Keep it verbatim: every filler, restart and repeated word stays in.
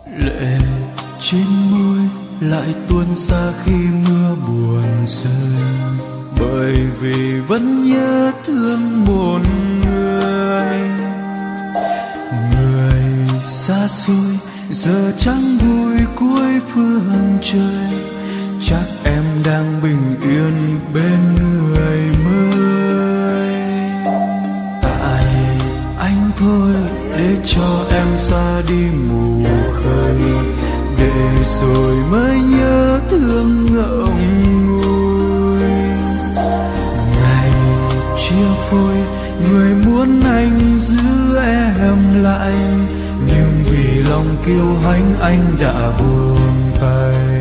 Lệ trên môi lại tuôn ra khi mưa buồn rơi, bởi vì vẫn nhớ thương một người. Người xa xôi giờ chẳng vui cuối phương trời, chắc em đang bình yên bên người mới. Tại anh thôi để cho em xa đi mù khơi, để rồi mới nhớ thương ngậm ngùi. Ngày chia phôi người muốn anh giữ em lại, nhưng vì lòng kiêu hãnh anh đã buông tay.